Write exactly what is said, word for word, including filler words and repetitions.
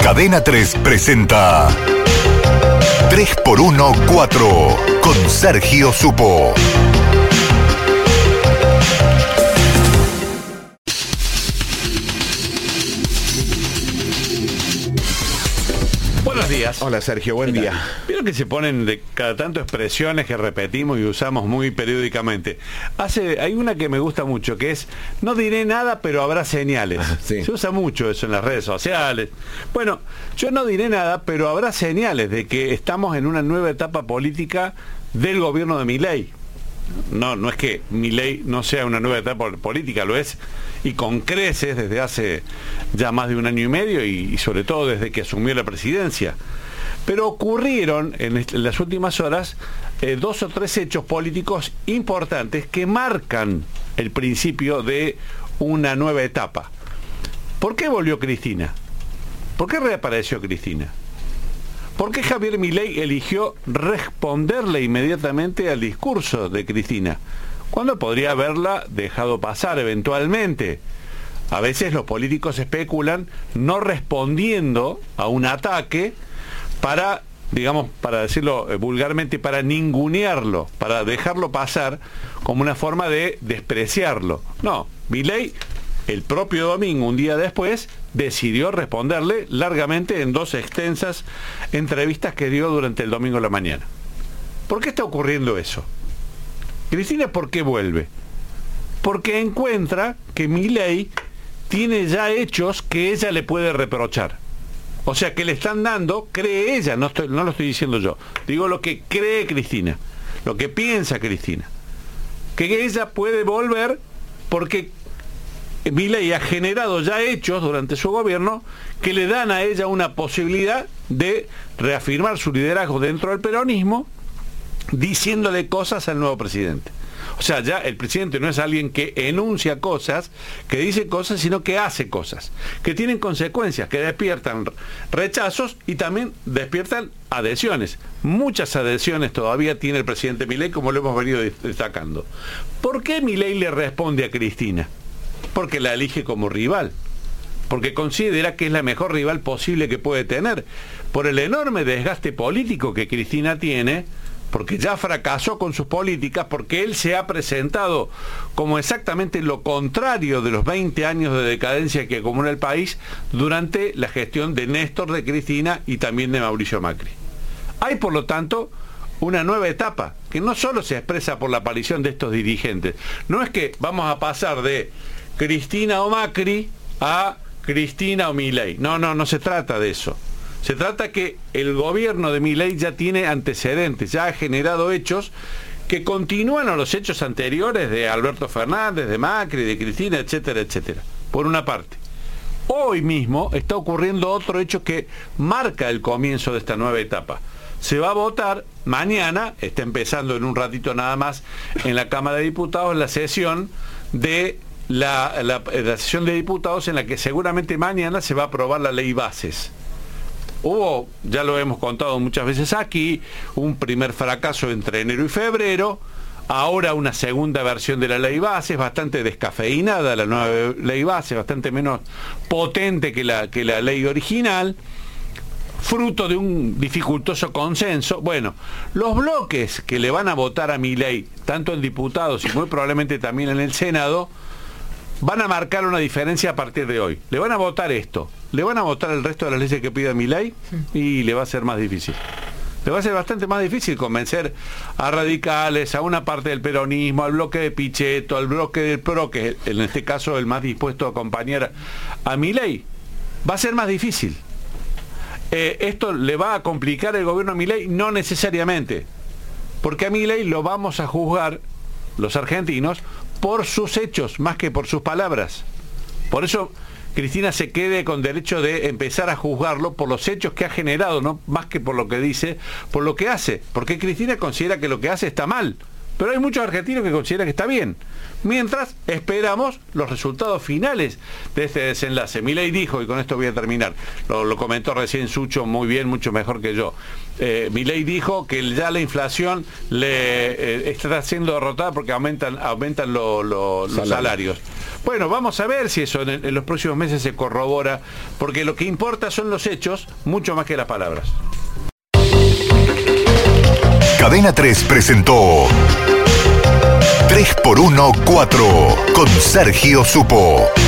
Cadena tres presenta tres por uno cuatro con Sergio Supo. Buenos días. Hola Sergio, buen día. Vieron que se ponen de cada tanto expresiones que repetimos y usamos muy periódicamente. Hace, hay una que me gusta mucho, que es: no diré nada, pero habrá señales. Ah, sí. Se usa mucho eso en las redes sociales. Bueno, yo no diré nada, pero habrá señales de que estamos en una nueva etapa política del gobierno de Milei. No, no es que Milei no sea una nueva etapa política, lo es, y con creces desde hace ya más de un año y medio y, y sobre todo desde que asumió la presidencia. Pero ocurrieron en, en las últimas horas eh, dos o tres hechos políticos importantes que marcan el principio de una nueva etapa. ¿Por qué volvió Cristina? ¿Por qué reapareció Cristina? ¿Por qué Javier Milei eligió responderle inmediatamente al discurso de Cristina, cuando podría haberla dejado pasar eventualmente? A veces los políticos especulan no respondiendo a un ataque para, digamos, para decirlo vulgarmente, para ningunearlo, para dejarlo pasar como una forma de despreciarlo. No, Milei, el propio domingo, un día después, decidió responderle largamente en dos extensas entrevistas que dio durante el domingo a la mañana. ¿Por qué está ocurriendo eso? Cristina, ¿por qué vuelve? Porque encuentra que Milei tiene ya hechos que ella le puede reprochar. O sea, que le están dando, cree ella, no, estoy, no lo estoy diciendo yo, digo lo que cree Cristina, lo que piensa Cristina, que ella puede volver porque Milei ha generado ya hechos durante su gobierno que le dan a ella una posibilidad de reafirmar su liderazgo dentro del peronismo, diciéndole cosas al nuevo presidente. O sea, ya el presidente no es alguien que enuncia cosas, que dice cosas, sino que hace cosas, que tienen consecuencias, que despiertan rechazos y también despiertan adhesiones. Muchas adhesiones todavía tiene el presidente Milei, como lo hemos venido destacando. ¿Por qué Milei le responde a Cristina? Porque la elige como rival, porque considera que es la mejor rival posible que puede tener, por el enorme desgaste político que Cristina tiene, porque ya fracasó con sus políticas, porque él se ha presentado como exactamente lo contrario de los veinte años de decadencia que acumula el país durante la gestión de Néstor, de Cristina y también de Mauricio Macri. Hay, por lo tanto, una nueva etapa, que no solo se expresa por la aparición de estos dirigentes. No es que vamos a pasar de Cristina o Macri a Cristina o Milei. No, no, no se trata de eso. Se trata que el gobierno de Milei ya tiene antecedentes, ya ha generado hechos que continúan a los hechos anteriores de Alberto Fernández, de Macri, de Cristina, etcétera, etcétera. Por una parte. Hoy mismo está ocurriendo otro hecho que marca el comienzo de esta nueva etapa. Se va a votar mañana, está empezando en un ratito nada más, en la Cámara de Diputados, la sesión de la, la, la sesión de diputados en la que seguramente mañana se va a aprobar la ley bases. Hubo, ya lo hemos contado muchas veces aquí, un primer fracaso entre enero y febrero, ahora una segunda versión de la ley bases, bastante descafeinada la nueva ley bases, bastante menos potente que la, que la ley original, fruto de un dificultoso consenso. Bueno, los bloques que le van a votar a Milei, tanto en diputados y muy probablemente también en el Senado, van a marcar una diferencia a partir de hoy. Le van a votar esto, le van a votar el resto de las leyes que pida Milei y le va a ser más difícil. Le va a ser bastante más difícil convencer a radicales, a una parte del peronismo, al bloque de Pichetto, al bloque del P R O, que es en este caso el más dispuesto a acompañar a Milei. Va a ser más difícil. Eh, ¿Esto le va a complicar el gobierno a Milei? No necesariamente, porque a Milei lo vamos a juzgar los argentinos por sus hechos más que por sus palabras. Por eso Cristina se quede con derecho de empezar a juzgarlo por los hechos que ha generado, no más que por lo que dice, por lo que hace, porque Cristina considera que lo que hace está mal, pero hay muchos argentinos que consideran que está bien. Mientras esperamos los resultados finales de este desenlace. Milei dijo, y con esto voy a terminar, lo, lo comentó recién Sucho muy bien, mucho mejor que yo. Eh, Milei dijo que ya la inflación le eh, está siendo derrotada porque aumentan, aumentan lo, lo, los salarios. Bueno, vamos a ver si eso en, en los próximos meses se corrobora, porque lo que importa son los hechos, mucho más que las palabras. Cadena tres presentó tres por uno cuatro con Sergio Supo.